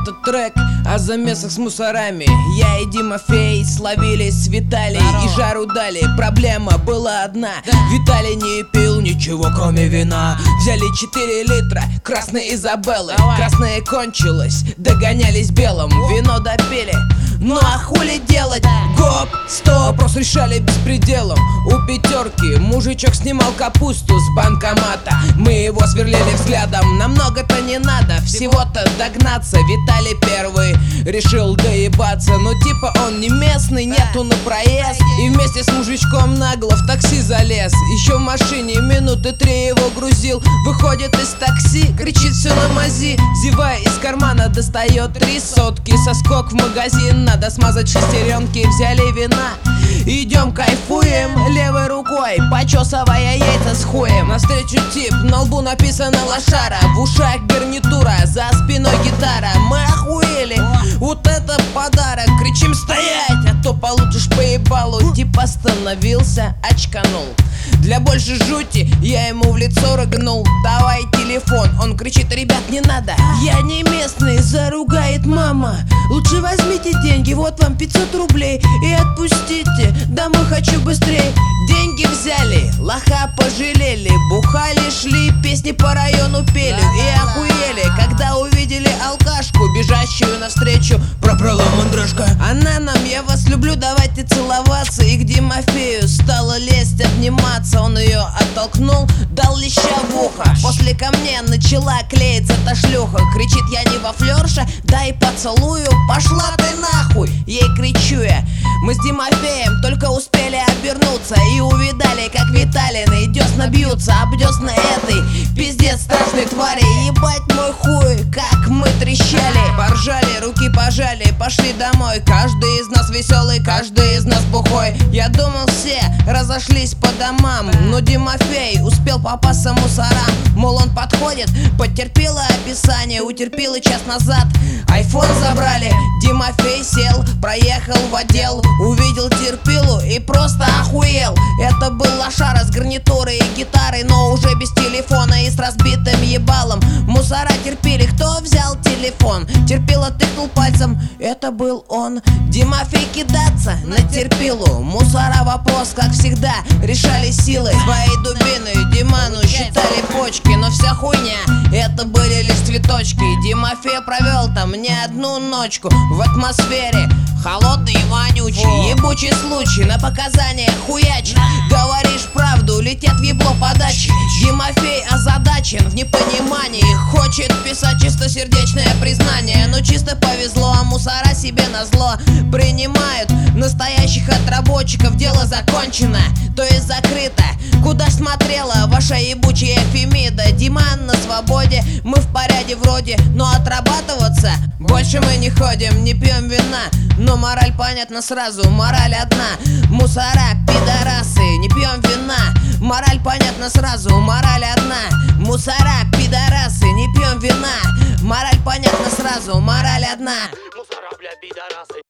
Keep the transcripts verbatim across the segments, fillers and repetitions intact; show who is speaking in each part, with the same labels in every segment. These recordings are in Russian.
Speaker 1: Этот трек о замесах с мусорами. Я и Димофей словились с Виталий и жару дали. Проблема была одна: Виталий не пил ничего кроме вина. Взяли четыре литра красной Изабеллы. Красное кончилось, догонялись белым. Вино допили, ну а хули делать? Гоп, стоп, вопрос решали беспределом. У пятерки мужичок снимал капусту с банкомата. Мы его сверлили взглядом, нам много-то не надо, всего-то догнаться. Виталий первый решил доебаться, ну типа он не местный, нету на проезд. И вместе с мужичком нагло в такси залез. Еще в машине минуты три его грузил. Выходит из такси, кричит все на мази. Зевая из кармана достает три сотки. Соскок в магазин, надо смазать шестеренки. Взяли вина, идем кайфуем. Левой рукой почесывая яйца с хуем. Навстречу тип, на лбу написано лошара. В ушах гарнитура, за спиной гитара. Мы охуели, вот это подарок. Кричим стоять, а то получишь по ебалу. Тип остановился, очканул. Для большей жути я ему в лицо рыгнул. Давай телефон, он кричит: ребят, не надо, я не местный, заругает мама. Лучше возьмите деньги, вот вам пятьсот рублей, и отпустите, домой хочу быстрей. Деньги взяли, лоха пожалели. Бухали, шли, песни по району пели. И охуели, когда увидели алкашку, бежащую навстречу. Пробрала мандрашка. Она нам: я вас люблю, давайте целоваться. И к Димофею стала лезть, обниматься. Он ее оттолкнул, дал леща в ухо. После ко мне начала клеиться та шлюха. Кричит: я не вафлерша, дай поцелую. Пошла ты нахуй, ей кричу я. Мы с Димофеем только успели обернуться и увидали, как Виталины десна бьются об десна этой пиздец страшной твари. Ебать мой хуй, как мы трещали. Поржали, руки пожали, пошли домой. Каждый из нас веселый, каждый из нас бухой. Я думал, все разошлись по домам, но Димофей успел попасться мусорам. Мол, он подходит, потерпела описание. Утерпела час назад, айфон забрали. Димофей сел, проехал в отдел, увидел терпилу и просто охуел. Это был лошара с гарнитурой и гитарой, но уже без телефона и с разбитым ебалом. Мусора терпели, кто взял телефон? Терпила тыкнул пальцем, это был он. Димофей кидаться на терпилу. Мусора вопрос, как всегда, решали силы. Своей дубиной Диману считали почки, но вся хуйня это были лишь цветочки. Димофей провел там не одну ночку в атмосфере холодный и вонючий. Ебучий случай, на показания хуяч. Говоришь правду, летят в ебло подачи. Димофей озадачен в непонимании. Хочет писать чистосердечное признание, но чисто повезло, а мусора себе назло принимают настоящих отработчиков. Дело закончено, то есть закрыто. Куда смотрела ваша ебучая Фемида? Диман на свободе, мы в порядке вроде, но отрабатываться больше мы не ходим, не пьем вина. Но мораль понятна сразу, мораль одна. Мусора, пидорасы, не пьем вина. Мораль понятна сразу, мораль одна. Мусора, пидорасы, не пьем вина. Мораль понятна сразу, мораль одна.
Speaker 2: Мусора, бля, пидорасы.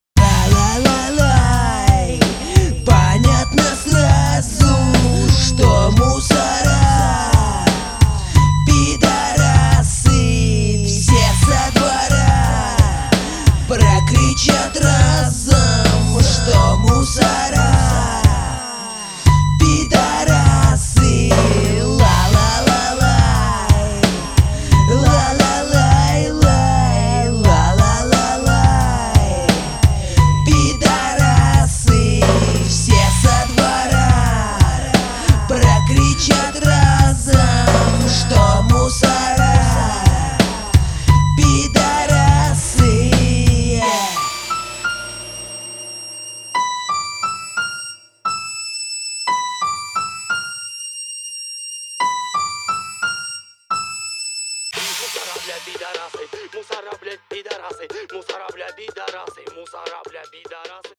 Speaker 1: Ла-ла-ла-лай. Понятно сразу, что мусора, пидорасы, все со двора прокричат разом, что мусора, пидорасы. Ла-ла-ла-лай, ла-ла-лай-лай, ла-ла-ла-лай. Пидорасы, все со двора прокричат разом, что мусора, пидорасы.
Speaker 2: Мусора, бля, пидорасы. Мусора, бля, пидорасы. Мусора, бля, пидорасы. Мусора, бля, пидорасы.